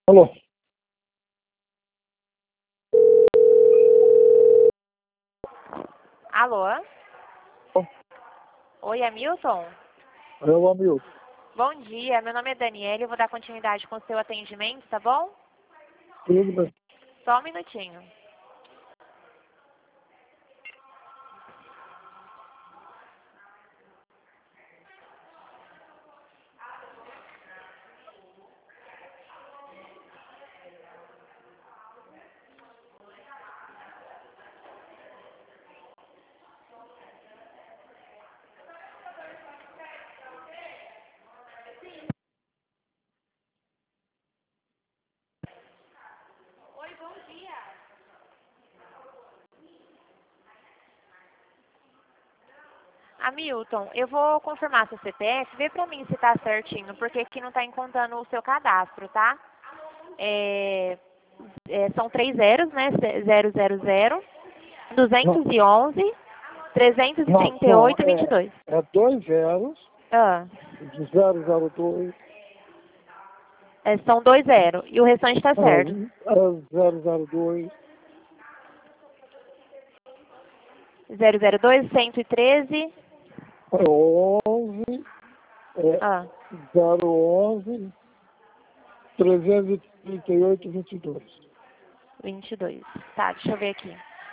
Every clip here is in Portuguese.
Alô? Alô? Alô? Oi, Hamilton? Eu, amigo. Bom dia, meu nome é Daniela e eu vou dar continuidade com o seu atendimento, tá bom? Tudo bem. Só um minutinho. Oi, bom dia. Hamilton, eu vou confirmar seu CPF, vê pra mim se tá certinho, porque aqui não tá encontrando o seu cadastro, tá? São 3 zeros, né? 000, Não, 211, não são, 338 e 22. é 2 zeros, Ah, de 002, são 2 zeros e o restante tá certo. 002, 002, 113. 11, Ah, 011, 338, 22. 22. Tá, deixa eu ver aqui.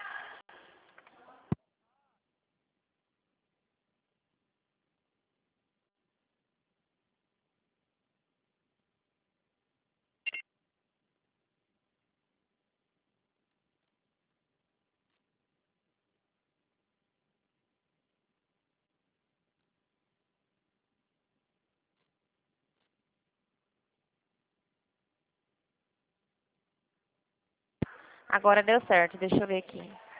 Agora deu certo, deixa eu ver aqui.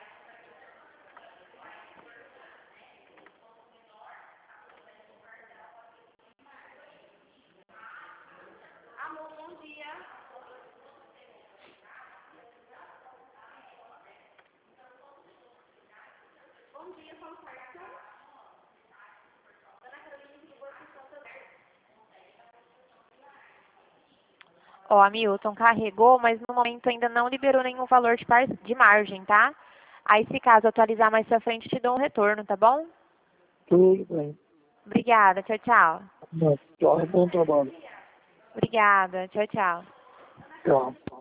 Ó, Hamilton, carregou, mas no momento ainda não liberou nenhum valor de margem, tá? Aí, se caso atualizar mais pra frente, te dou um retorno, tá bom? Tudo bem. Obrigada, tchau, tchau. Tchau, bom trabalho. Obrigada, tchau, tchau. Tchau.